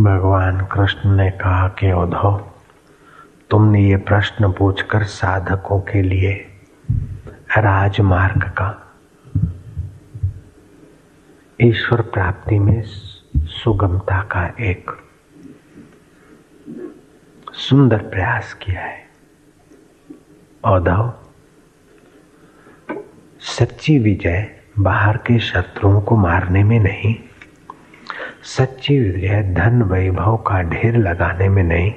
भगवान कृष्ण ने कहा कि उद्धव, तुमने ये प्रश्न पूछकर साधकों के लिए राजमार्ग का, ईश्वर प्राप्ति में सुगमता का एक सुंदर प्रयास किया है। उद्धव, सच्ची विजय बाहर के शत्रुओं को मारने में नहीं, सच्ची विजय धन वैभव का ढेर लगाने में नहीं,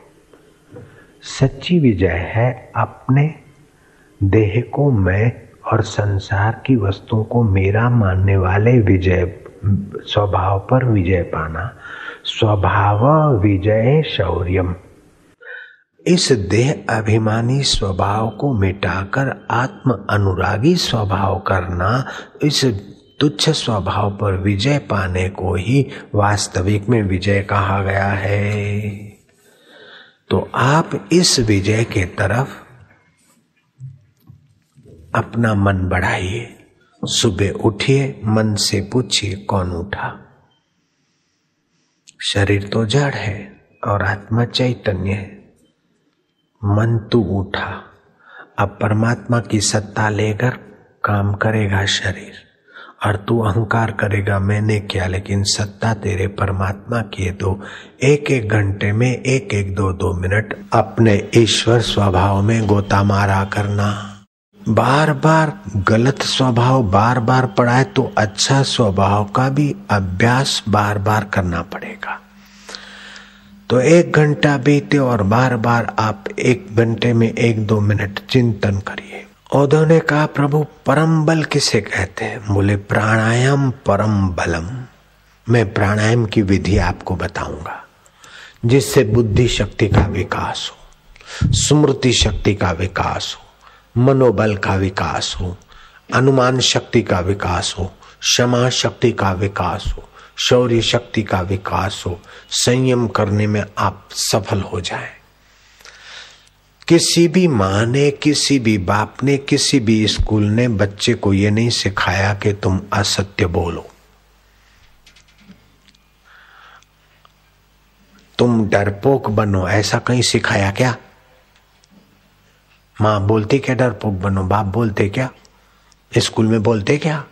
सच्ची विजय है अपने देह को मैं और संसार की वस्तुओं को मेरा मानने वाले विजय, स्वभाव पर विजय पाना। स्वभाव विजय शौर्यम। इस देह अभिमानी स्वभाव को मिटाकर आत्म अनुरागी स्वभाव करना, इस तुच्छ स्वभाव पर विजय पाने को ही वास्तविक में विजय कहा गया है। तो आप इस विजय के तरफ अपना मन बढ़ाइए। सुबह उठिए, मन से पूछिए कौन उठा। शरीर तो जड़ है और आत्मा चैतन्य है। मन तू उठा। अब परमात्मा की सत्ता लेकर काम करेगा शरीर, और तू अहंकार करेगा मैंने किया, लेकिन सत्ता तेरे परमात्मा की है। तो एक एक घंटे में एक एक दो दो मिनट अपने ईश्वर स्वभाव में गोता मारा करना। बार बार गलत स्वभाव बार बार पढ़ाए तो अच्छा स्वभाव का भी अभ्यास बार बार करना पड़ेगा। तो एक घंटा बीते और बार बार आप एक घंटे में एक दो मिनट चिंतन करिए। उद्धव ने कहा, प्रभु परम बल किसे कहते हैं? बोले, प्राणायाम परम बलम। मैं प्राणायाम की विधि आपको बताऊंगा जिससे बुद्धि शक्ति का विकास हो, स्मृति शक्ति का विकास हो, मनोबल का विकास हो, अनुमान शक्ति का विकास हो, क्षमा शक्ति का विकास हो, शौर्य शक्ति का विकास हो, संयम करने में आप सफल हो जाएं। किसी भी माँ ने, किसी भी बाप ने, किसी भी स्कूल ने बच्चे को ये नहीं सिखाया कि तुम असत्य बोलो, तुम डरपोक बनो। ऐसा कहीं सिखाया क्या? माँ बोलती क्या डरपोक बनो? बाप बोलते क्या? स्कूल में बोलते क्या?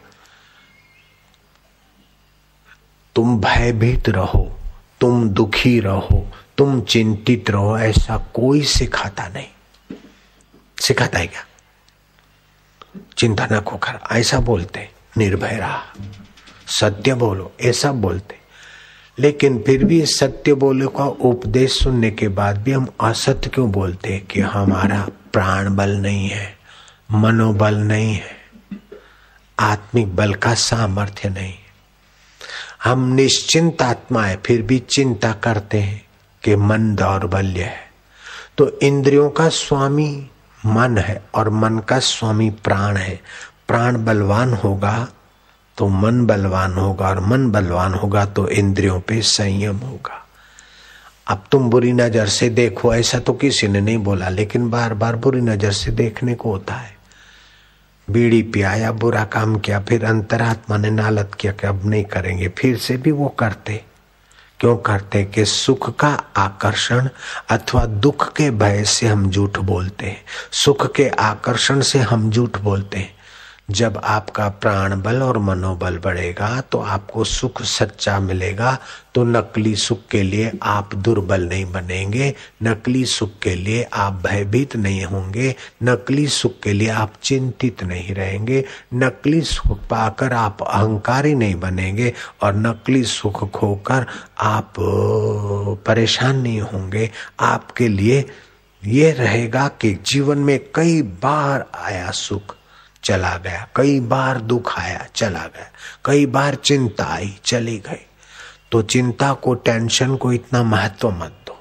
तुम भयभीत रहो, तुम दुखी रहो, तुम चिंतित रहो, ऐसा कोई सिखाता नहीं। सिखाता है क्या? चिंता न खोकर ऐसा बोलते, निर्भय रहा, सत्य बोलो, ऐसा बोलते। लेकिन फिर भी सत्य बोले का उपदेश सुनने के बाद भी हम असत्य क्यों बोलते? कि हमारा प्राण बल नहीं है, मनोबल नहीं है, आत्मिक बल का सामर्थ्य नहीं है। हम निश्चिंत आत्मा है, फिर भी चिंता करते हैं कि मन दौर्बल्य है। तो इंद्रियों का स्वामी मन है और मन का स्वामी प्राण है। प्राण बलवान होगा तो मन बलवान होगा, और मन बलवान होगा तो इंद्रियों पे संयम होगा। अब तुम बुरी नजर से देखो, ऐसा तो किसी ने नहीं बोला, लेकिन बार बार बुरी नजर से देखने को होता है। बीड़ी पिया या बुरा काम किया, फिर अंतरात्मा ने नालत किया कि अब नहीं करेंगे, फिर से भी वो करते। क्यों करते? कि सुख का आकर्षण अथवा दुख के भय से हम झूठ बोलते हैं, सुख के आकर्षण से हम झूठ बोलते हैं। जब आपका प्राण बल और मनोबल बढ़ेगा तो आपको सुख सच्चा मिलेगा। तो नकली सुख के लिए आप दुर्बल नहीं बनेंगे, नकली सुख के लिए आप भयभीत नहीं होंगे, नकली सुख के लिए आप चिंतित नहीं रहेंगे, नकली सुख पाकर आप अहंकारी नहीं बनेंगे, और नकली सुख खोकर आप परेशान नहीं होंगे। आपके लिए ये रहेगा कि जीवन में कई बार आया सुख, चला गया, कई बार दुख आया, चला गया, कई बार चिंता आई, चली गई। तो चिंता को, टेंशन को इतना महत्व मत दो।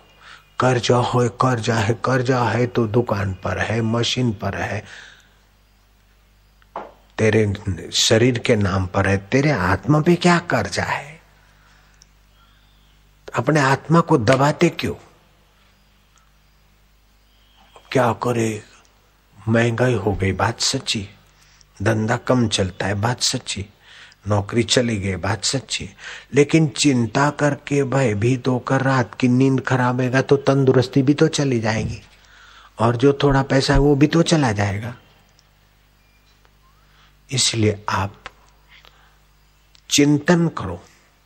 कर्जा है तो दुकान पर है, मशीन पर है, तेरे शरीर के नाम पर है, तेरे आत्मा पे क्या कर्जा है? अपने आत्मा को दबाते क्यों? क्या करे, महंगाई हो गई, बात सच्ची, धंधा कम चलता है, बात सच्ची, नौकरी चली गई, बात सच्ची है, लेकिन चिंता करके भयभीत होकर रात की नींद खराब होगा तो तंदुरुस्ती भी तो चली जाएगी, और जो थोड़ा पैसा है वो भी तो चला जाएगा। इसलिए आप चिंतन करो,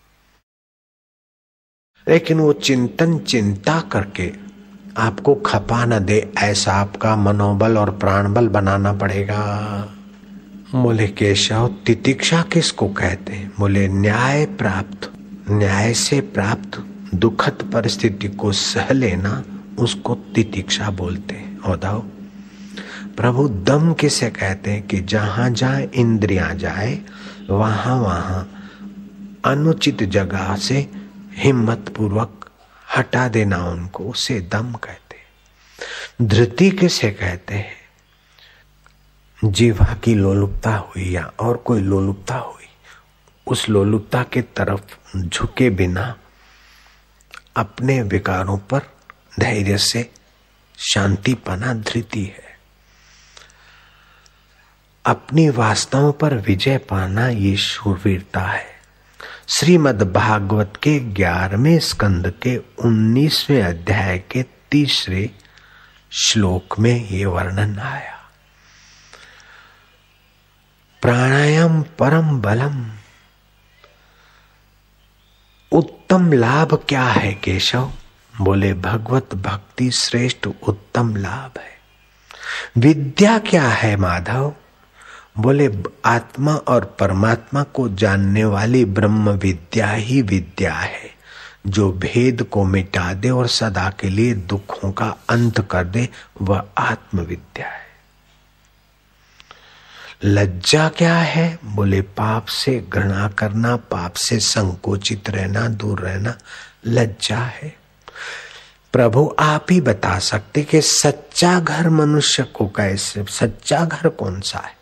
लेकिन वो चिंतन चिंता करके आपको खपा न दे, ऐसा आपका मनोबल और प्राणबल बनाना पड़ेगा। बोले केशव, तितिक्षा किसको कहते हैं? बोले न्याय प्राप्त, न्याय से प्राप्त दुखद परिस्थिति को सह लेना, उसको तितिक्षा बोलते हैं। औदाओ प्रभु दम किसे कहते हैं? कि जहां जहां इंद्रियां जाए वहां वहां अनुचित जगह से हिम्मत पूर्वक हटा देना उनको, उसे दम कहते हैं। धृति किसे कहते हैं? जीवा की लोलुपता हुई या और कोई लोलुपता हुई, उस लोलुपता के तरफ झुके बिना अपने विकारों पर धैर्य से शांति पाना धृति है। अपनी वासनाओं पर विजय पाना ये शूरवीरता है। श्रीमद् भागवत के 11वें स्कंद के 19वें अध्याय के 3 श्लोक में ये वर्णन आया। प्राणायाम परम बलम, उत्तम लाभ क्या है केशव? बोले भगवत भक्ति श्रेष्ठ उत्तम लाभ है। विद्या क्या है माधव? बोले आत्मा और परमात्मा को जानने वाली ब्रह्म विद्या ही विद्या है, जो भेद को मिटा दे और सदा के लिए दुखों का अंत कर दे, वह आत्मविद्या है। लज्जा क्या है? बोले पाप से घृणा करना, पाप से संकोचित रहना, दूर रहना लज्जा है। प्रभु आप ही बता सकते कि सच्चा घर मनुष्य को कैसे, सच्चा घर कौन सा है?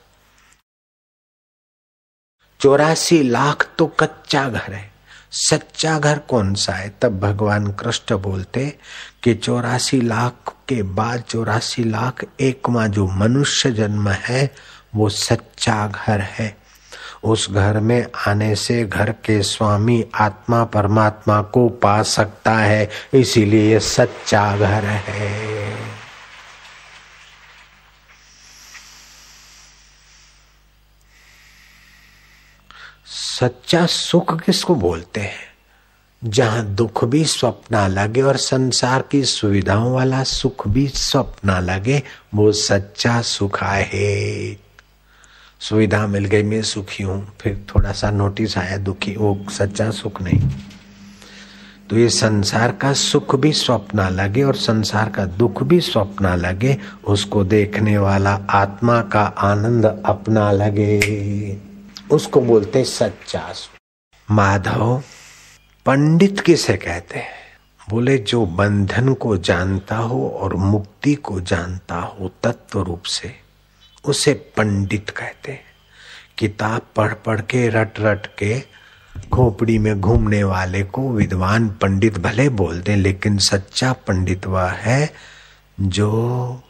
84 लाख तो कच्चा घर है, सच्चा घर कौन सा है? तब भगवान कृष्ण बोलते कि 84 लाख के बाद 84 लाख एकवां जो मनुष्य जन्म है वो सच्चा घर है। उस घर में आने से घर के स्वामी आत्मा परमात्मा को पा सकता है, इसीलिए ये सच्चा घर है। सच्चा सुख किसको बोलते हैं? जहां दुख भी स्वप्ना लगे और संसार की सुविधाओं वाला सुख भी स्वप्ना लगे, वो सच्चा सुख है। सुविधा मिल गई, मैं सुखी हूं, फिर थोड़ा सा नोटिस आया दुखी, वो सच्चा सुख नहीं। तो ये संसार का सुख भी स्वप्ना लगे और संसार का दुख भी स्वप्ना लगे, उसको देखने वाला आत्मा का आनंद अपना लगे, उसको बोलते सच्चा सुख। माधव पंडित किसे कहते हैं? बोले जो बंधन को जानता हो और मुक्ति को जानता हो तत्व रूप से, उसे पंडित कहते हैं। किताब पढ़ पढ़ के रट रट के खोपड़ी में घूमने वाले को विद्वान पंडित भले बोलते, लेकिन सच्चा पंडित वह है जो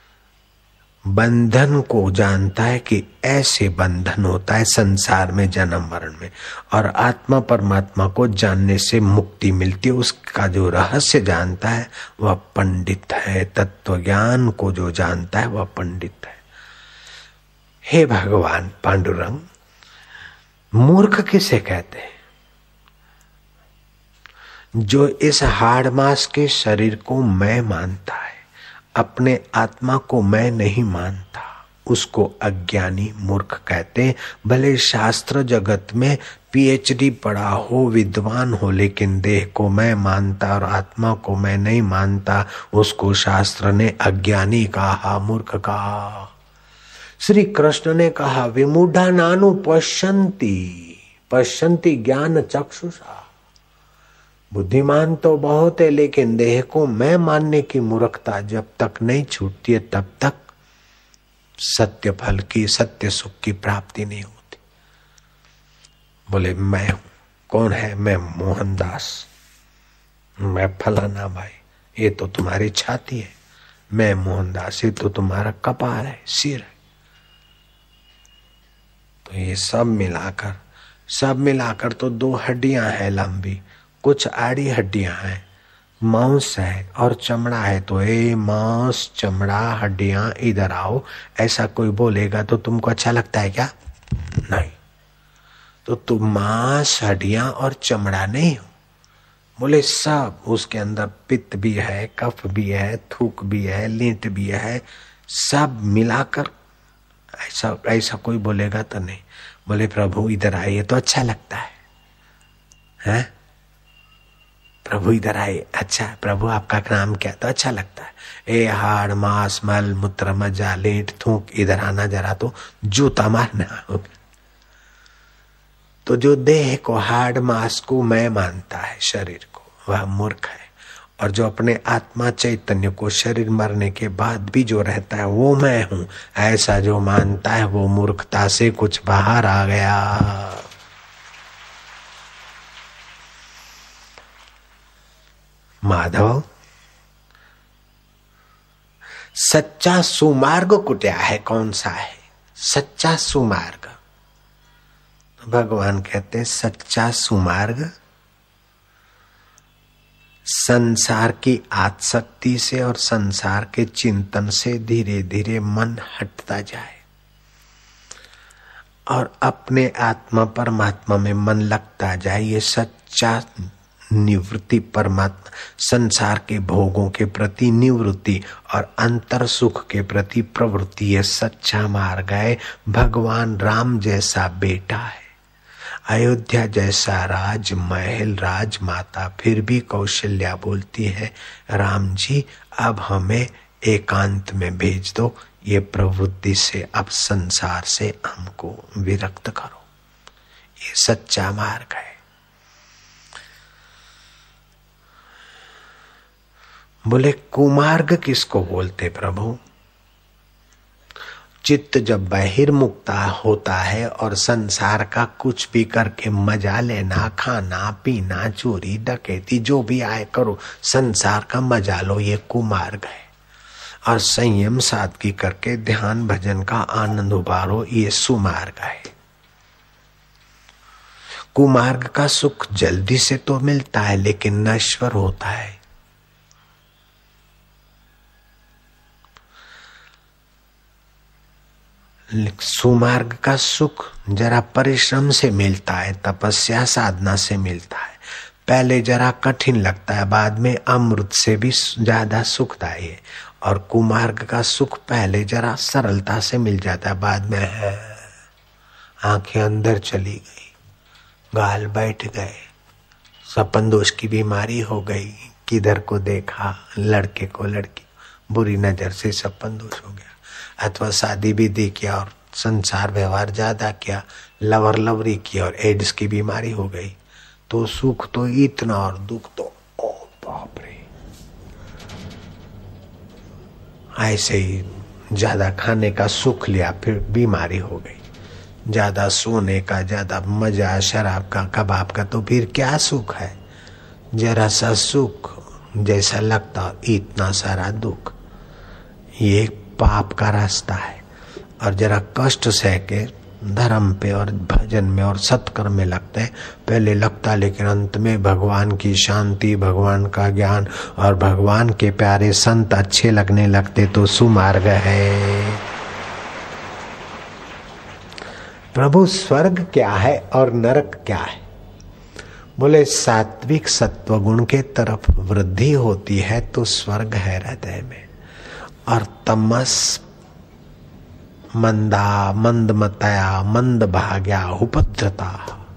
बंधन को जानता है कि ऐसे बंधन होता है संसार में, जन्म मरण में, और आत्मा परमात्मा को जानने से मुक्ति मिलती है। उसका जो रहस्य जानता है वह पंडित है। तत्व ज्ञान को जो जानता है वह पंडित है। हे भगवान पांडुरंग, मूर्ख किसे कहते हैं? जो इस हाड़ मास के शरीर को मैं मानता है, अपने आत्मा को मैं नहीं मानता, उसको अज्ञानी मूर्ख कहते हैं। भले शास्त्र जगत में पीएचडी पढ़ा हो, विद्वान हो, लेकिन देह को मैं मानता और आत्मा को मैं नहीं मानता, उसको शास्त्र ने अज्ञानी कहा, मूर्ख कहा। श्री कृष्ण ने कहा विमूढ़ा नानु पश्यन्ति, पश्यन्ति ज्ञान चक्षुषा। बुद्धिमान तो बहुत है, लेकिन देह को मैं मानने की मूर्खता जब तक नहीं छूटती है तब तक सत्य फल की, सत्य सुख की प्राप्ति नहीं होती। बोले मैं हूं, कौन है? मैं मोहनदास, मैं फलाना भाई, ये तो तुम्हारी छाती है। मैं मोहनदास, ये तो तुम्हारा कपाल है, सिर है। तो ये सब मिलाकर सब मिलाकर तो 2 हड्डियां हैं लंबी, कुछ आड़ी हड्डियां हैं, मांस है और चमड़ा है। तो ए मांस चमड़ा हड्डियां इधर आओ, ऐसा कोई बोलेगा तो तुमको अच्छा लगता है क्या? नहीं। तो तुम मांस हड्डियां और चमड़ा नहीं हो। बोले सब, उसके अंदर पित्त भी है, कफ भी है, थूक भी है, लींट भी है, सब मिलाकर ऐसा ऐसा कोई बोलेगा तो नहीं। बोले प्रभु इधर आइए तो अच्छा लगता है, हैं? प्रभु इधर आए, अच्छा प्रभु आपका नाम क्या? तो अच्छा लगता है। ए हाड़ मांस मल मूत्र मज्जा लेट थूक, इधर आना जरा तो जूता मारना होगा। तो जो देह को हाड़ मांस को मैं मानता है, शरीर को, वह मूर्ख है। और जो अपने आत्मा चैतन्य को शरीर मरने के बाद भी जो रहता है वो मैं हूं, ऐसा जो मानता है वो मूर्खता से कुछ बाहर आ गया। माधव, सच्चा सुमार्ग कुटिया है, कौन सा है सच्चा सुमार्ग? भगवान कहते हैं सच्चा सुमार्ग संसार की आसक्ति से और संसार के चिंतन से धीरे धीरे मन हटता जाए और अपने आत्मा परमात्मा में मन लगता जाए। ये सच्चा निवृत्ति, परमात्मा संसार के भोगों के प्रति निवृत्ति और अंतर सुख के प्रति प्रवृत्ति, ये सच्चा मार्ग है। भगवान राम जैसा बेटा है, अयोध्या जैसा राजमहल, राजमाता, फिर भी कौशल्या बोलती है राम जी अब हमें एकांत में भेज दो, ये प्रवृत्ति से अब संसार से हमको विरक्त करो। ये सच्चा मार्ग है। बोले कुमार्ग किसको बोलते प्रभु? चित्त जब बहिर्मुक्ता होता है और संसार का कुछ भी करके मजा लेना, खाना पीना, चोरी डकैती जो भी आए करो, संसार का मजा लो, ये कुमार्ग है। और संयम सादगी करके ध्यान भजन का आनंद उबारो, ये सुमार्ग है। कुमार्ग का सुख जल्दी से तो मिलता है लेकिन नश्वर होता है। सुमार्ग का सुख जरा परिश्रम से मिलता है, तपस्या साधना से मिलता है। पहले जरा कठिन लगता है, बाद में अमृत से भी ज्यादा सुखदायी है। और कुमार्ग का सुख पहले जरा सरलता से मिल जाता है, बाद में है आंखें अंदर चली गई, गाल बैठ गए, सपन दोष की बीमारी हो गई, किधर को देखा लड़के को लड़की, बुरी नजर से सपन दोष हो गया। अथवा शादी विधि किया और संसार व्यवहार ज्यादा किया, लवर लवरी किया और एड्स की बीमारी हो गई, तो सुख तो इतना और दुख तो ओ बाप रे। ऐसे ही ज्यादा खाने का सुख लिया फिर बीमारी हो गई, ज्यादा सोने का, ज्यादा मजा शराब का, कबाब का, तो फिर क्या सुख है? जरा सा सुख जैसा लगता इतना सारा दुख। ये पाप का रास्ता है। और जरा कष्ट सह के धर्म पे और भजन में और सत्कर्म में लगते हैं, पहले लगता लेकिन अंत में भगवान की शांति, भगवान का ज्ञान और भगवान के प्यारे संत अच्छे लगने लगते, तो सुमार्ग है। प्रभु स्वर्ग क्या है और नरक क्या है? बोले सात्विक सत्व गुण के तरफ वृद्धि होती है तो स्वर्ग है हृदय में, और तमस मंदा मंदमतया मंद भाग्या उपद्रता,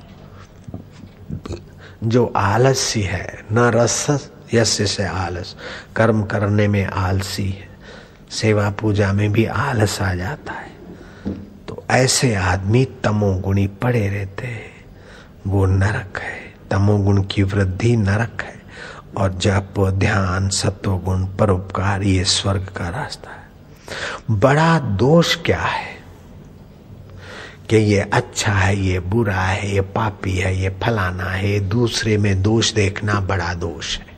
जो आलसी है, न रस यस्य से आलस, कर्म करने में आलसी है, सेवा पूजा में भी आलस आ जाता है, तो ऐसे आदमी तमोगुणी पड़े रहते हैं, वो नरक है। तमोगुण की वृद्धि नरक है, और जप ध्यान सत्वगुण परोपकार ये स्वर्ग का रास्ता है। बड़ा दोष क्या है कि ये अच्छा है, ये बुरा है, ये पापी है, ये फलाना है, दूसरे में दोष देखना बड़ा दोष है।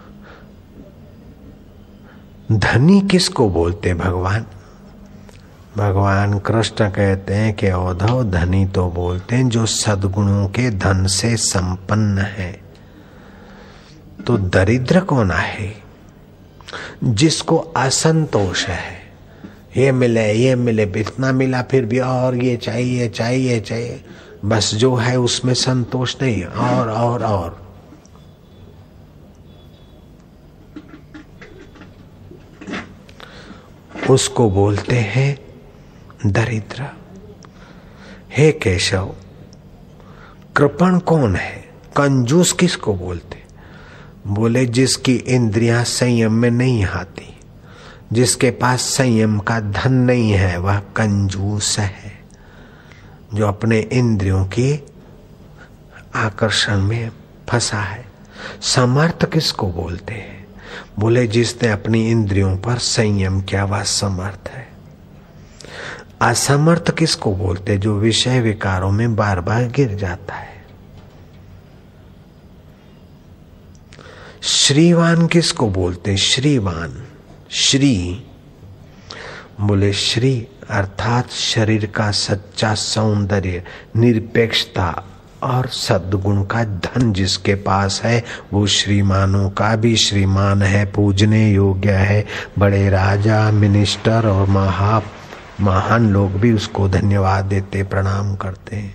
धनी किसको बोलते भगवान? भगवान कृष्ण कहते हैं कि औधव धनी तो बोलते हैं जो सद्गुणों के धन से संपन्न है, तो दरिद्र कौन है? जिसको असंतोष है, ये मिले, इतना मिला फिर भी और ये चाहिए, बस जो है उसमें संतोष नहीं, और उसको बोलते हैं दरिद्र। हे केशव, कृपण कौन है? कंजूस किसको बोलते? बोले जिसकी इंद्रियां संयम में नहीं आती, जिसके पास संयम का धन नहीं है, वह कंजूस है। जो अपने इंद्रियों के आकर्षण में फंसा है। समर्थ किसको बोलते हैं? बोले जिसने अपनी इंद्रियों पर संयम किया, वह समर्थ है। असमर्थ किसको बोलते? जो विषय विकारों में बार बार गिर जाता है। श्रीवान किसको बोलते? श्रीवान, श्री बोले श्री अर्थात शरीर का सच्चा सौंदर्य, निरपेक्षता और सद्गुण का धन जिसके पास है, वो श्रीमानों का भी श्रीमान है, पूजने योग्य है। बड़े राजा, मिनिस्टर और महान लोग भी उसको धन्यवाद देते, प्रणाम करते हैं।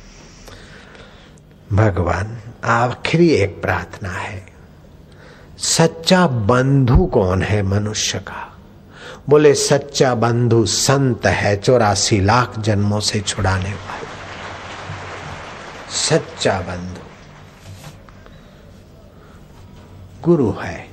भगवान आखिरी एक प्रार्थना है, सच्चा बंधु कौन है मनुष्य का? बोले सच्चा बंधु संत है, 84 लाख जन्मों से छुड़ाने वाला। सच्चा बंधु गुरु है।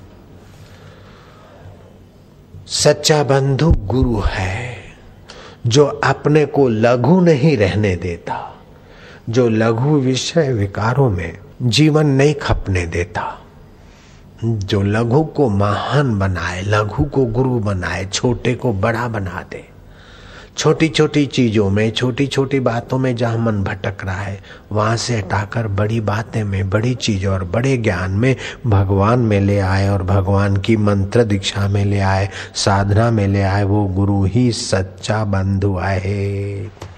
सच्चा बंधु गुरु है, जो अपने को लघु नहीं रहने देता, जो लघु विषय विकारों में जीवन नहीं खपने देता, जो लघु को महान बनाए, लघु को गुरु बनाए, छोटे को बड़ा बना दे। छोटी छोटी चीजों में, छोटी छोटी बातों में जहां मन भटक रहा है, वहां से हटाकर बड़ी बातें में, बड़ी चीज और बड़े ज्ञान में भगवान में ले आए, और भगवान की मंत्र दीक्षा में ले आए, साधना में ले आए। वो गुरु ही सच्चा बंधु है।